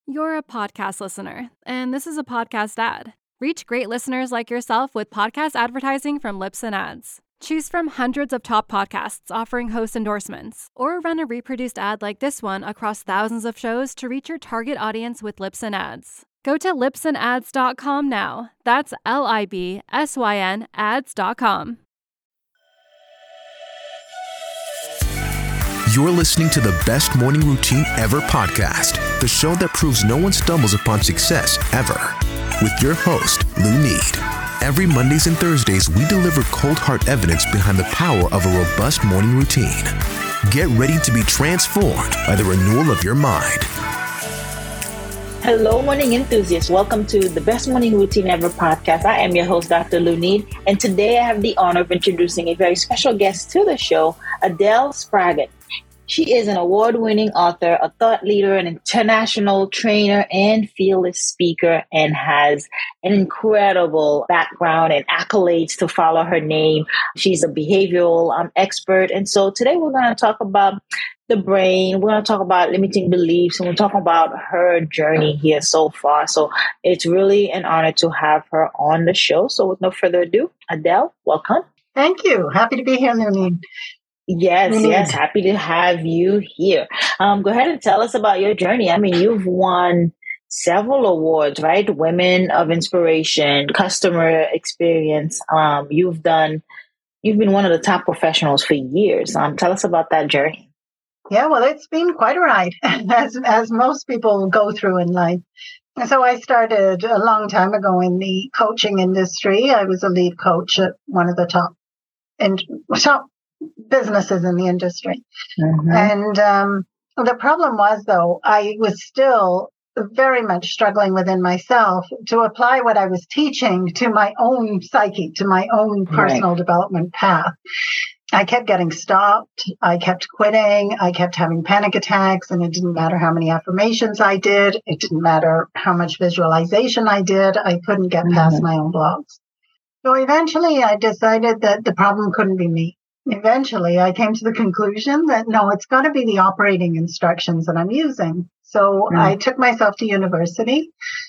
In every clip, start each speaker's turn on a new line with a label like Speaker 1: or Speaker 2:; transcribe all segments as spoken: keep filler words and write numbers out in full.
Speaker 1: You're a podcast listener, and this is a podcast ad. Reach great listeners like yourself with podcast advertising from Libsyn Ads. Choose from hundreds of top podcasts offering host endorsements, or run a reproduced ad like this one across thousands of shows to reach your target audience with Libsyn Ads. Go to libsyn ads dot com now. That's L I B S Y N ads dot com.
Speaker 2: You're listening to the Best Morning Routine Ever podcast, the show that proves no one stumbles upon success ever. With your host, Lou Need. Every Mondays and Thursdays, we deliver cold hard evidence behind the power of a robust morning routine. Get ready to be transformed by the renewal of your mind.
Speaker 3: Hello, morning enthusiasts. Welcome to the Best Morning Routine Ever podcast. I am your host, Doctor Lou Need, and today I have the honor of introducing a very special guest to the show, Adele Spraggett. She is an award-winning author, a thought leader, an international trainer, and fearless speaker, and has an incredible background and accolades to follow her name. She's a behavioral um, expert. And so today we're going to talk about the brain. We're going to talk about limiting beliefs, and we're talking about her journey here so far. So it's really an honor to have her on the show. So with no further ado, Adele, welcome.
Speaker 4: Thank you. Happy to be here, Lou.
Speaker 3: Yes, mm-hmm. yes. Happy to have you here. Um, go ahead and tell us about your journey. I mean, you've won several awards, right? Women of Inspiration, Customer Experience. Um, you've done, you've been one of the top professionals for years. Um, tell us about that journey.
Speaker 4: Yeah, well, it's been quite a ride, as as most people go through in life. And so I started a long time ago in the coaching industry. I was a lead coach at one of the top and top businesses in the industry. Mm-hmm. And um, the problem was, though, I was still very much struggling within myself to apply what I was teaching to my own psyche, to my own personal right. development path. I kept getting stopped. I kept quitting. I kept having panic attacks, and it didn't matter how many affirmations I did. It didn't matter how much visualization I did. I couldn't get mm-hmm. past my own blocks. So eventually I decided that the problem couldn't be me. Eventually, I came to the conclusion that, no, it's got to be the operating instructions that I'm using. So mm. I took myself to university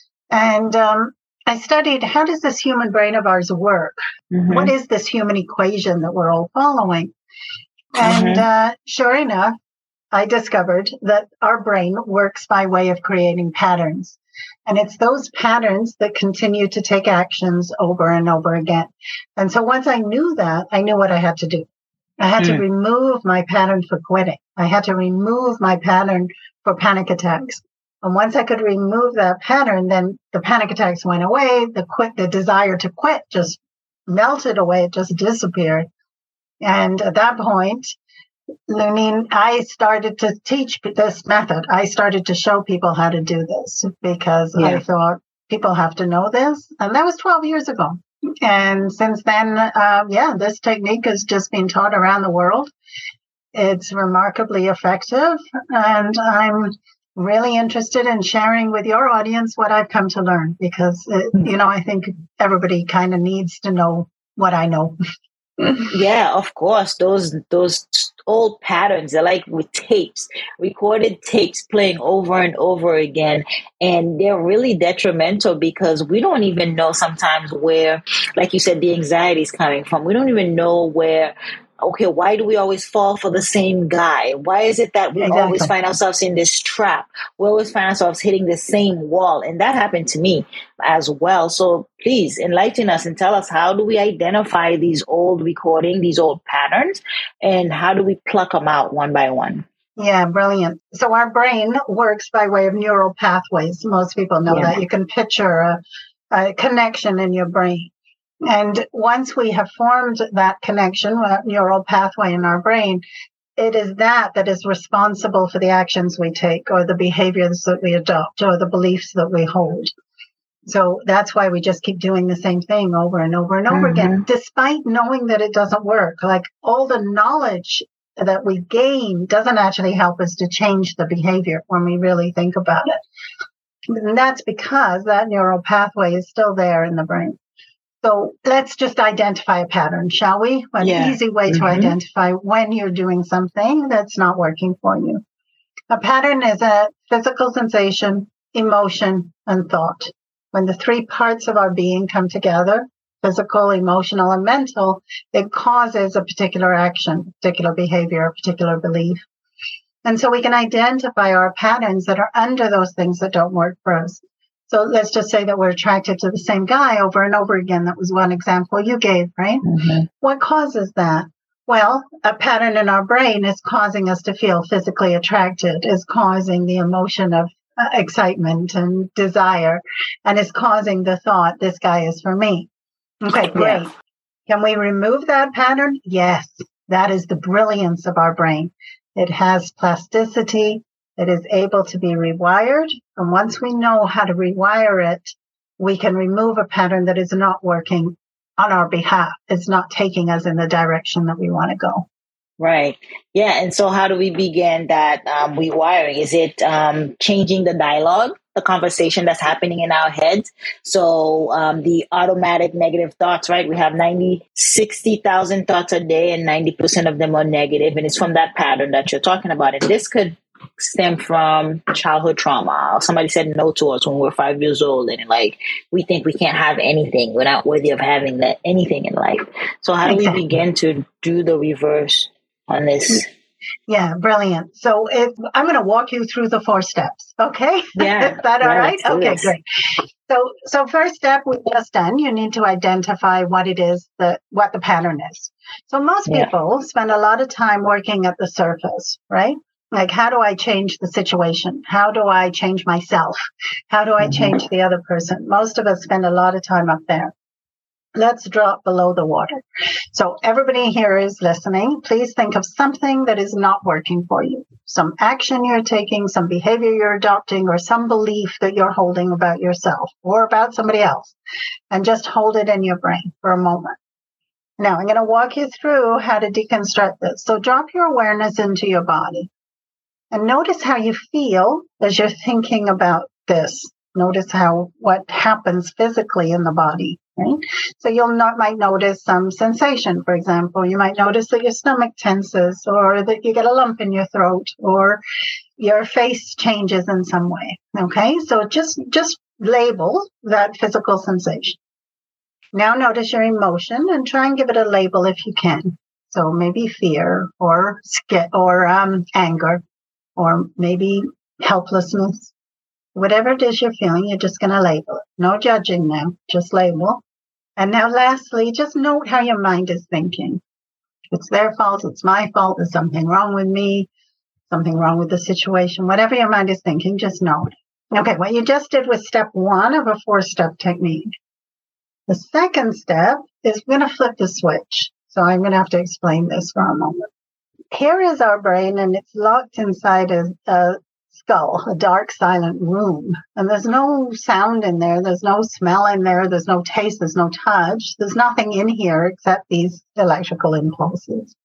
Speaker 4: and um, I studied, how does this human brain of ours work? Mm-hmm. What is this human equation that we're all following? Mm-hmm. And uh, sure enough, I discovered that our brain works by way of creating patterns. And it's those patterns that continue to take actions over and over again. And so once I knew that, I knew what I had to do. I had mm. to remove my pattern for quitting. I had to remove my pattern for panic attacks. And once I could remove that pattern, then the panic attacks went away. The quit, the desire to quit just melted away. It just disappeared. And at that point, I mean, I started to teach this method. I started to show people how to do this because yeah. I thought people have to know this. And that was twelve years ago. And since then, uh, yeah, this technique has just been taught around the world. It's remarkably effective. And I'm really interested in sharing with your audience what I've come to learn because, it, you know, I think everybody kind of needs to know what I know.
Speaker 3: Yeah, of course. Those those old patterns, they're like with tapes, recorded tapes playing over and over again. And they're really detrimental because we don't even know sometimes where, like you said, the anxiety is coming from. We don't even know where, okay, why do we always fall for the same guy? Why is it that we exactly. always find ourselves in this trap? We always find ourselves hitting the same wall. And that happened to me as well. So please enlighten us and tell us, how do we identify these old recordings, these old patterns, and how do we pluck them out one by one?
Speaker 4: Yeah, brilliant. So our brain works by way of neural pathways. Most people know yeah. that. You can picture a, a connection in your brain. And once we have formed that connection, that neural pathway in our brain, it is that that is responsible for the actions we take or the behaviors that we adopt or the beliefs that we hold. So that's why we just keep doing the same thing over and over and over mm-hmm. again, despite knowing that it doesn't work. Like all the knowledge that we gain doesn't actually help us to change the behavior when we really think about it. And that's because that neural pathway is still there in the brain. So let's just identify a pattern, shall we? An yeah. easy way mm-hmm. to identify when you're doing something that's not working for you. A pattern is a physical sensation, emotion, and thought. When the three parts of our being come together, physical, emotional, and mental, it causes a particular action, particular behavior, a particular belief. And so we can identify our patterns that are under those things that don't work for us. So let's just say that we're attracted to the same guy over and over again. That was one example you gave, right? Mm-hmm. What causes that? Well, a pattern in our brain is causing us to feel physically attracted, is causing the emotion of uh, excitement and desire, and is causing the thought, this guy is for me. Okay, great. Yeah. Can we remove that pattern? Yes. That is the brilliance of our brain. It has plasticity. It is able to be rewired. And once we know how to rewire it, we can remove a pattern that is not working on our behalf. It's not taking us in the direction that we want to go.
Speaker 3: Right. Yeah. And so how do we begin that um, rewiring? Is it um, changing the dialogue, the conversation that's happening in our heads? So um, the automatic negative thoughts, right? We have ninety, sixty thousand thoughts a day and ninety percent of them are negative. And it's from that pattern that you're talking about. And this could stem from childhood trauma. Somebody said no to us when we were five years old, and like we think we can't have anything. We're not worthy of having that anything in life. So how do exactly. we begin to do the reverse on this?
Speaker 4: Yeah, brilliant. So if, I'm going to walk you through the four steps. Okay.
Speaker 3: Yeah.
Speaker 4: Is that all
Speaker 3: yeah,
Speaker 4: right? Okay,
Speaker 3: this.
Speaker 4: great. So, so first step we've just done, you need to identify what it is that, what the pattern is. So most yeah. people spend a lot of time working at the surface, right? Like, how do I change the situation? How do I change myself? How do I change the other person? Most of us spend a lot of time up there. Let's drop below the water. So everybody here is listening. Please think of something that is not working for you. Some action you're taking, some behavior you're adopting, or some belief that you're holding about yourself or about somebody else. And just hold it in your brain for a moment. Now, I'm going to walk you through how to deconstruct this. So drop your awareness into your body. And notice how you feel as you're thinking about this. Notice how what happens physically in the body, right? So you'll not might notice some sensation, for example. You might notice that your stomach tenses, or that you get a lump in your throat, or your face changes in some way. Okay, so just just label that physical sensation. Now notice your emotion and try and give it a label if you can. So maybe fear, or sca- or um, anger. Or maybe helplessness, whatever it is you're feeling, you're just going to label it. No judging now, just label. And now lastly, just note how your mind is thinking. It's their fault, it's my fault, there's something wrong with me, something wrong with the situation. Whatever your mind is thinking, just note it. Okay, what you just did was step one of a four-step technique. The second step is we're going to flip the switch. So I'm going to have to explain this for a moment. Here is our brain, and it's locked inside a, a skull, a dark, silent room. And there's no sound in there. There's no smell in there. There's no taste. There's no touch. There's nothing in here except these electrical impulses.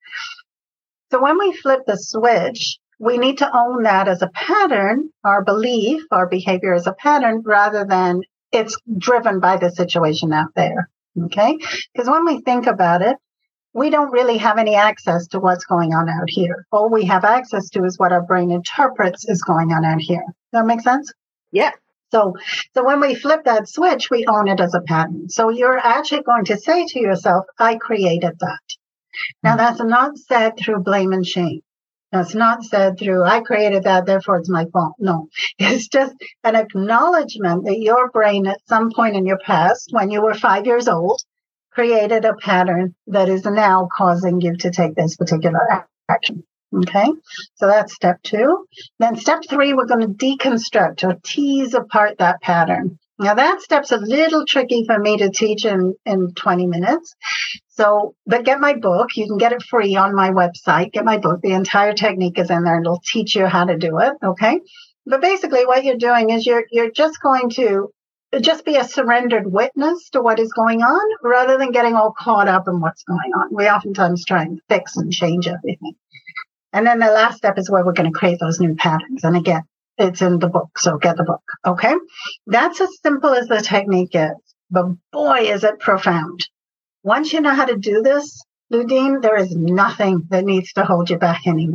Speaker 4: So when we flip the switch, we need to own that as a pattern, our belief, our behavior as a pattern, rather than it's driven by the situation out there. Okay? Because when we think about it, we don't really have any access to what's going on out here. All we have access to is what our brain interprets is going on out here. Does that make sense?
Speaker 3: Yeah.
Speaker 4: So, so when we flip that switch, we own it as a pattern. So you're actually going to say to yourself, I created that. Now, that's not said through blame and shame. That's not said through, I created that, therefore it's my fault. No, it's just an acknowledgement that your brain at some point in your past, when you were five years old, created a pattern that is now causing you to take this particular action. Okay, so that's step two. Then step three, we're going to deconstruct or tease apart that pattern. Now that step's a little tricky for me to teach in, in twenty minutes. So, but get my book. You can get it free on my website. Get my book. The entire technique is in there and it'll teach you how to do it. Okay. But basically what you're doing is you're, you're just going to just be a surrendered witness to what is going on rather than getting all caught up in what's going on. We oftentimes try and fix and change everything. And then the last step is where we're going to create those new patterns. And again, it's in the book. So get the book. Okay. That's as simple as the technique is, but boy, is it profound. Once you know how to do this, Ludine, there is nothing that needs to hold you back anymore.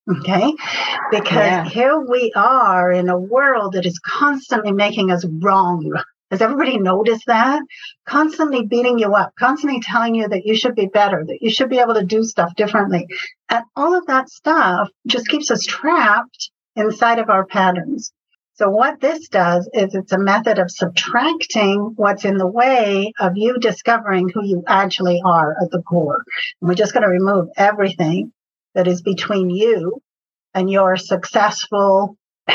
Speaker 4: Okay. Because
Speaker 3: Yeah.
Speaker 4: here we are in a world that is constantly making us wrong. Has everybody noticed that? Constantly beating you up, constantly telling you that you should be better, that you should be able to do stuff differently. And all of that stuff just keeps us trapped inside of our patterns. So what this does is it's a method of subtracting what's in the way of you discovering who you actually are at the core. And we're just going to remove everything that is between you and your successful,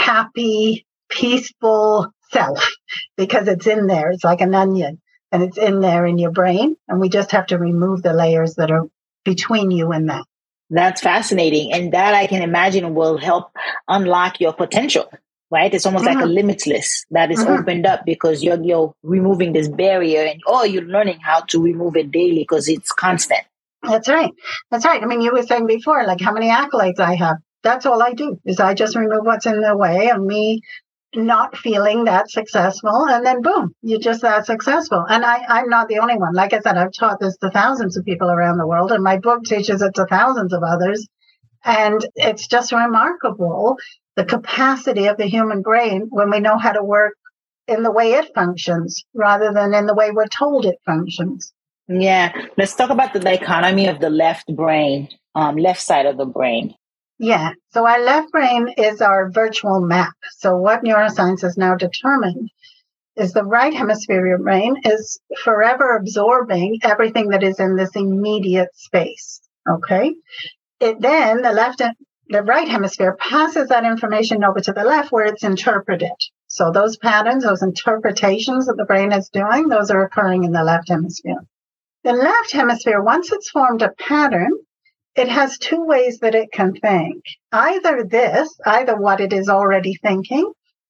Speaker 4: happy, peaceful self, because it's in there. It's like an onion, and it's in there in your brain. And we just have to remove the layers that are between you and that.
Speaker 3: That's fascinating. And that I can imagine will help unlock your potential, right? It's almost mm-hmm. like a limitless that is mm-hmm. opened up because you're, you're removing this barrier, and oh, you're learning how to remove it daily because it's constant.
Speaker 4: That's right. That's right. I mean, you were saying before, like how many accolades I have. That's all I do is I just remove what's in the way of me not feeling that successful. And then boom, you're just that successful. And I, I'm not the only one. Like I said, I've taught this to thousands of people around the world, and my book teaches it to thousands of others. And it's just remarkable, the capacity of the human brain when we know how to work in the way it functions rather than in the way we're told it functions.
Speaker 3: Yeah. Let's talk about the dichotomy of the left brain, um, left side of the brain.
Speaker 4: Yeah. So our left brain is our virtual map. So what neuroscience has now determined is the right hemisphere brain is forever absorbing everything that is in this immediate space. Okay. It then, the left, the right hemisphere passes that information over to the left where it's interpreted. So those patterns, those interpretations that the brain is doing, those are occurring in the left hemisphere. The left hemisphere, once it's formed a pattern, it has two ways that it can think. Either this, either what it is already thinking,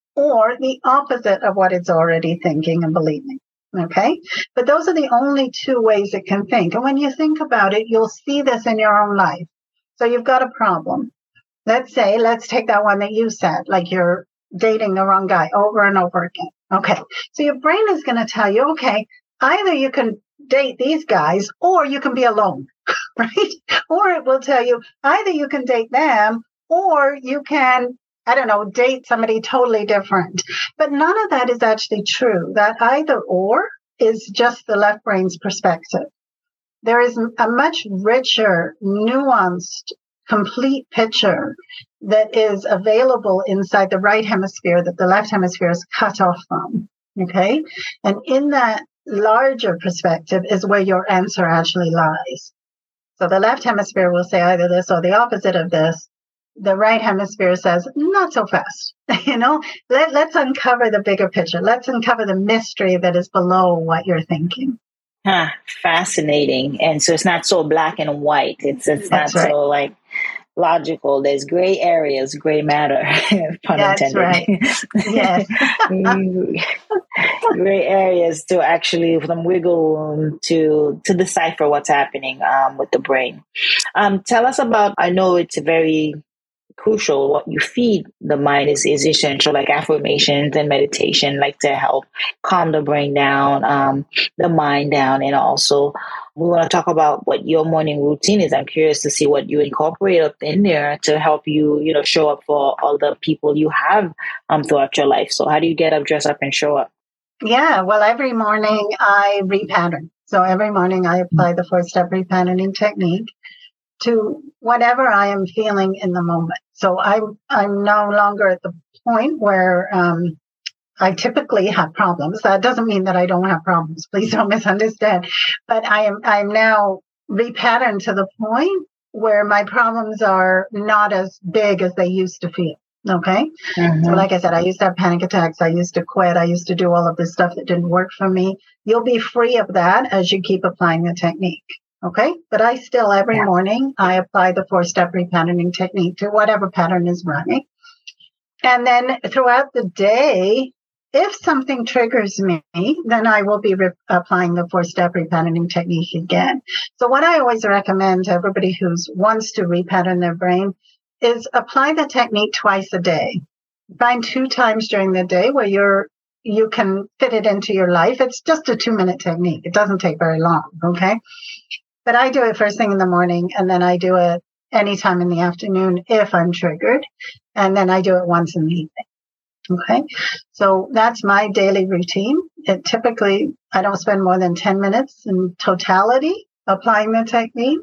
Speaker 4: or the opposite of what it's already thinking and believing. Okay? But those are the only two ways it can think. And when you think about it, you'll see this in your own life. So you've got a problem. Let's say, let's take that one that you said, like you're dating the wrong guy over and over again. Okay. So your brain is going to tell you, okay, either you can date these guys or you can be alone, right? Or it will tell you either you can date them or you can, I don't know, date somebody totally different. But none of that is actually true. That either or is just the left brain's perspective. There is a much richer, nuanced, complete picture that is available inside the right hemisphere that the left hemisphere is cut off from. Okay? And in that larger perspective is where your answer actually lies. So the left hemisphere will say either this or the opposite of this. The right hemisphere says, not so fast. You know, Let, let's uncover the bigger picture. Let's uncover the mystery that is below what you're thinking.
Speaker 3: Huh, fascinating. And so it's not so black and white. It's it's
Speaker 4: That's
Speaker 3: not
Speaker 4: right.
Speaker 3: so like logical. There's gray areas, gray matter, pun
Speaker 4: That's
Speaker 3: intended.
Speaker 4: right. Yes.
Speaker 3: Gray areas to actually some wiggle room to to decipher what's happening um, with the brain. Um, tell us about, I know it's very crucial, what you feed the mind is, is essential, like affirmations and meditation, like to help calm the brain down, um, the mind down. And also we want to talk about what your morning routine is. I'm curious to see what you incorporate up in there to help you, you know, show up for all the people you have um, throughout your life. So how do you get up, dress up, and show up?
Speaker 4: Yeah, well, every morning I repattern. So every morning I apply the four-step repatterning technique to whatever I am feeling in the moment. So I'm I'm no longer at the point where um, I typically have problems. That doesn't mean that I don't have problems. Please don't misunderstand. But I am I'm now repatterned to the point where my problems are not as big as they used to feel. Okay. Mm-hmm. So like I said, I used to have panic attacks. I used to quit. I used to do all of this stuff that didn't work for me. You'll be free of that as you keep applying the technique. Okay. But I still, every yeah. morning, I apply the four-step repatterning technique to whatever pattern is running. And then throughout the day, if something triggers me, then I will be re- applying the four-step repatterning technique again. So what I always recommend to everybody who wants to repattern their brain is apply the technique twice a day. Find two times during the day where you're you can fit it into your life. It's just a two-minute technique. It doesn't take very long, okay? But I do it first thing in the morning, and then I do it anytime in the afternoon if I'm triggered. And then I do it once in the evening. Okay. So that's my daily routine. It typically, I don't spend more than ten minutes in totality applying the technique.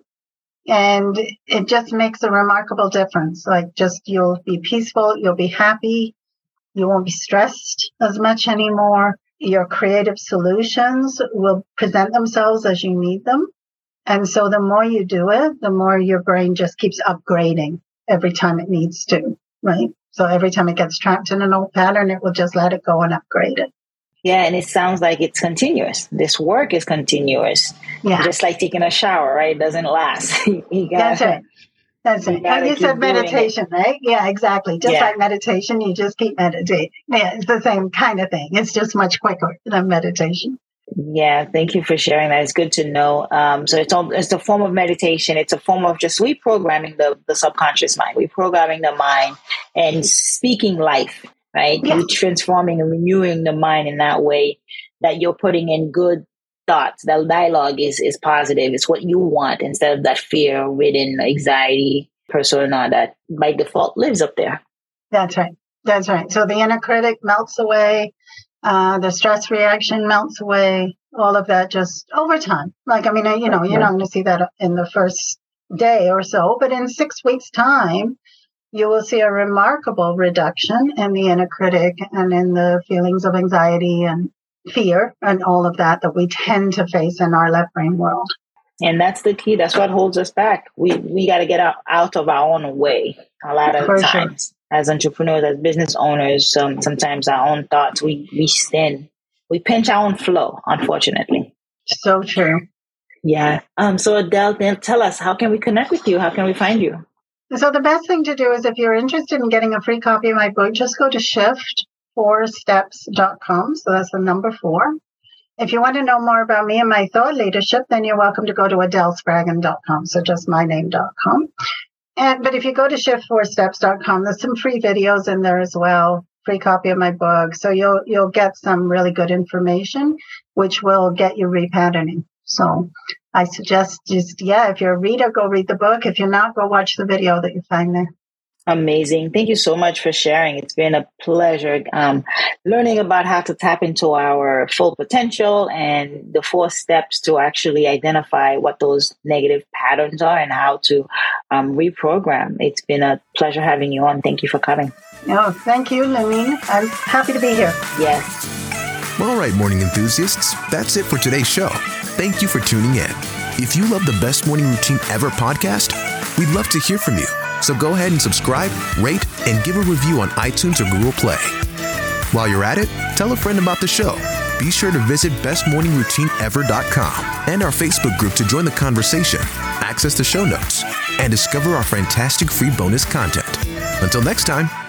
Speaker 4: And it just makes a remarkable difference. Like just, you'll be peaceful. You'll be happy. You won't be stressed as much anymore. Your creative solutions will present themselves as you need them. And so the more you do it, the more your brain just keeps upgrading every time it needs to, right? So every time it gets trapped in an old pattern, it will just let it go and upgrade it.
Speaker 3: Yeah, and it sounds like it's continuous. This work is continuous. Yeah. Just like taking a shower, right? It doesn't last. you gotta,
Speaker 4: That's it. That's it. And you said meditation, right? Yeah, exactly. Just yeah. like meditation, you just keep meditating. Yeah, it's the same kind of thing. It's just much quicker than meditation.
Speaker 3: Yeah, thank you for sharing that. It's good to know. Um, so it's all, it's a form of meditation. It's a form of just reprogramming the, the subconscious mind, reprogramming the mind and speaking life, right? Yeah. You're transforming and renewing the mind in that way that you're putting in good thoughts. That dialogue is, is positive. It's what you want instead of that fear-ridden anxiety persona that by default lives up there.
Speaker 4: That's right. That's right. So the inner critic melts away. Uh, the stress reaction melts away, all of that just over time. Like, I mean, you know, you're not going to see that in the first day or so, but in six weeks' time, you will see a remarkable reduction in the inner critic and in the feelings of anxiety and fear and all of that that we tend to face in our left brain world.
Speaker 3: And that's the key. That's what holds us back. We we got to get out, out of our own way a lot of
Speaker 4: For
Speaker 3: times. Sure. As entrepreneurs, as business owners, um, sometimes our own thoughts, we, we spin, we pinch our own flow, unfortunately.
Speaker 4: So true.
Speaker 3: Yeah. Um. So Adele, then tell us, how can we connect with you? How can we find you?
Speaker 4: So the best thing to do is if you're interested in getting a free copy of my book, just go to shift four steps dot com. So that's the number four. If you want to know more about me and my thought leadership, then you're welcome to go to adele spragan dot com. So just my name dot com. And, but if you go to shift four steps dot com, there's some free videos in there as well, free copy of my book. So you'll, you'll get some really good information, which will get you repatterning. So I suggest just, yeah, if you're a reader, go read the book. If you're not, go watch the video that you find there.
Speaker 3: Amazing. Thank you so much for sharing. It's been a pleasure um, learning about how to tap into our full potential and the four steps to actually identify what those negative patterns are and how to um, reprogram. It's been a pleasure having you on. Thank you for coming.
Speaker 4: Oh, thank you, Lamine. I'm happy to be here.
Speaker 3: Yes.
Speaker 2: All right, morning enthusiasts, that's it for today's show. Thank you for tuning in. If you love the Best Morning Routine Ever podcast, we'd love to hear from you. So go ahead and subscribe, rate, and give a review on iTunes or Google Play. While you're at it, tell a friend about the show. Be sure to visit best morning routine ever dot com and our Facebook group to join the conversation, access the show notes, and discover our fantastic free bonus content. Until next time,